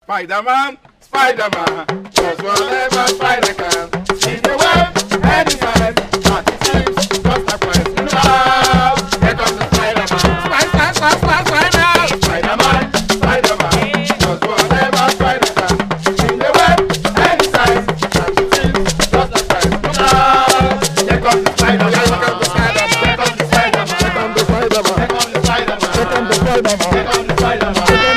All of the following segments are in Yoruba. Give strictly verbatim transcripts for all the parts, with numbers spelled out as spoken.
Spider-Man, Spider-Man, does whatever Spider can. He's the web, anytime, not it seems, just like Spider. Here comes the Spider-Man. Spider, Spider, Spider, Spider-Man, Spider-Man, does whatever Spider can. He's the web, anytime, not it seems, just like Spider. Here comes the Spider-Man. Here comes the Spider-Man. Here comes the Spider-Man. Here comes the Spider-Man. Here comes the Spider-Man. Here comes the Spider-Man. Here comes the Spider-Man.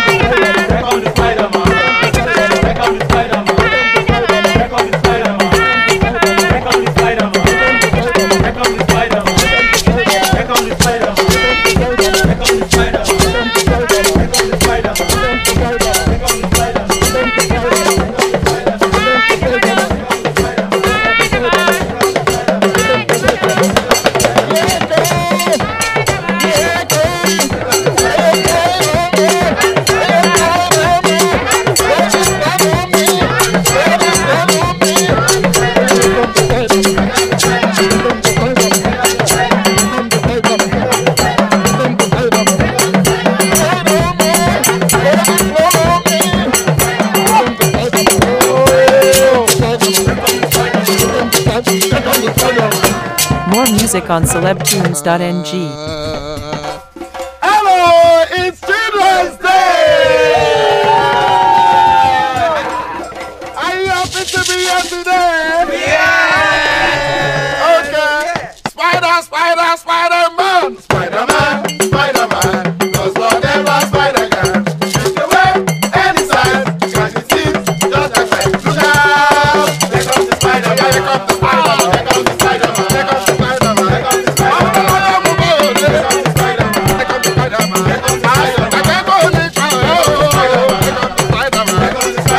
More music on celeb tunes dot n g. Hello, it's Children's Day! Are you happy to be here today? Yeah! Okay. Spider, Spider, Spider-Man! Spider-Man, Spider-Man, does whatever Spider can. Shoot the web, anytime, catch the thief, just like that. Look out! Here comes the Spider-Man, here comes the Spider-Man, here comes the Spider-Man, here comes the Spider-Man, here comes the Spider-Man, here comes the Spider-Man, here comes the Spider-Man, here comes the Spider-Man, here comes the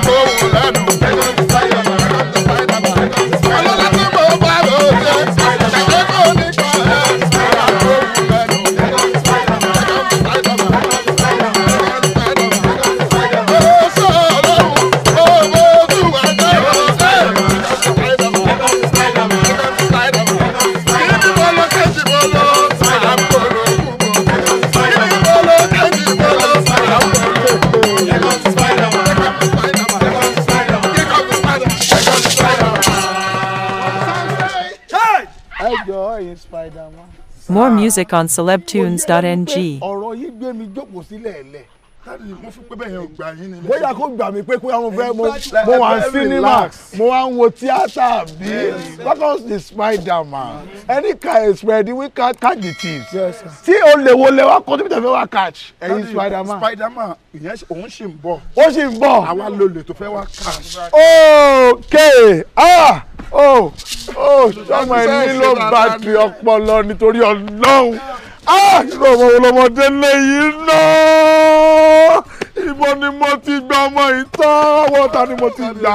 More music on celeb tunes dot n g. ọ̀rọ̀ yìí gbé mi jókòó sílẹ̀ ẹ̀lẹ̀. mo fi pé bẹ́ẹ̀ yẹn ò gbà yín nílẹ̀. bóyá kó gbà mí pé kó àwọn fẹ́ mo mo wà ní cinema mo wá ń wo tíátà bí because the Spider-Man any kind spread we can catch the thieves tí o lè wo lè wá kó tóbi tẹ̀fẹ́ wá catch ẹ̀yin Spider-Man. Spider-Man ìyẹn òun ṣì ń bọ̀. ó sì ń bọ̀. àwa ló lè tó fẹ́ wá catch. okay ah oh oh sọmọ ẹ nílò bàtì ọpọlọ nítorí Ọlọ́run ah ìrọ̀ ọmọ ọlọmọdé lẹ́yìn náà ibo ni mo ti gba ọmọ ìtàn àwọn ta ni mo ti gbà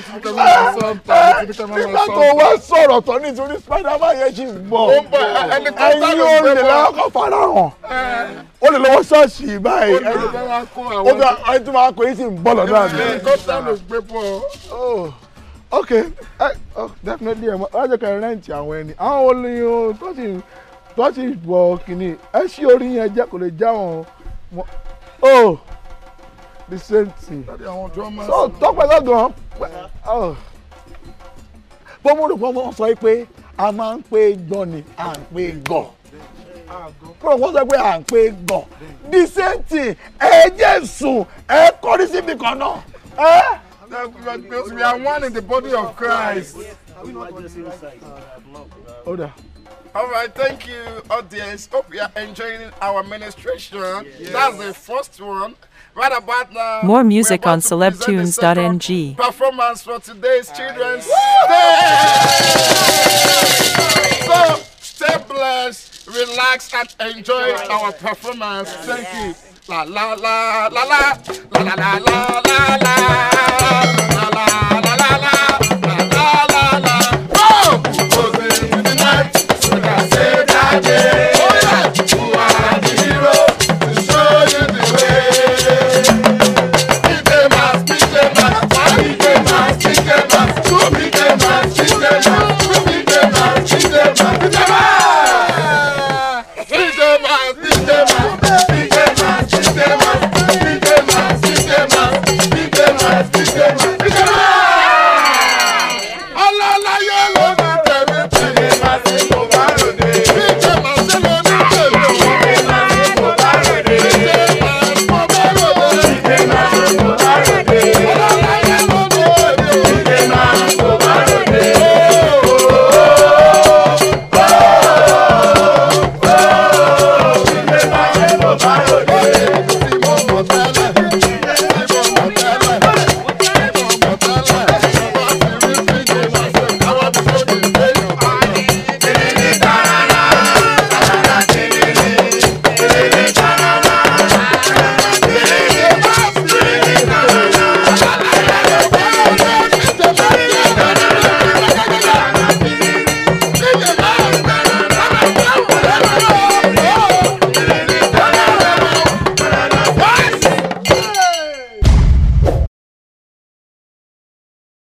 nígbà tó wá sọ̀rọ̀ tán nítorí Spider-Man yẹn ti gbọ́ ẹ̀yin ò lè lọ́kọ̀ farahàn ó lè lọ́wọ́ ṣọ́ọ̀ṣì báyìí ẹni tó máa kó yìí sì ń bọ̀ lọ́dọ̀ àná. okay uh, oh, definitely wọ́n jẹ́ kẹ́ rẹ́ǹtì àwọn ẹni àwọn olóyún tó sì tó sì bọ̀ kìíní ẹ ṣí orí yẹn jẹ́ kò lè já wọn oh the same thing so tọ́pẹ́ lọ́gàn oh pọ́nmọ́rò pọ́nmọ́ sọ pé a máa ń pé gbọ́n ni à ń pé gọ̀ pọ́nmọ́ sọ pé à ń pé gọ̀ the same thing ẹ jẹ́ sùn ẹ kọrí síbi kan náà ẹ. Because we are one in the body of Christ. Order. All right, thank you, audience. Hope you are enjoying our ministration. Yes. That's the first one. Right about now. More music on celeb tunes dot n g. Performance for today's Children's Day. So stay blessed, relax, and enjoy our performance. Thank you. La la la la la la la la la la.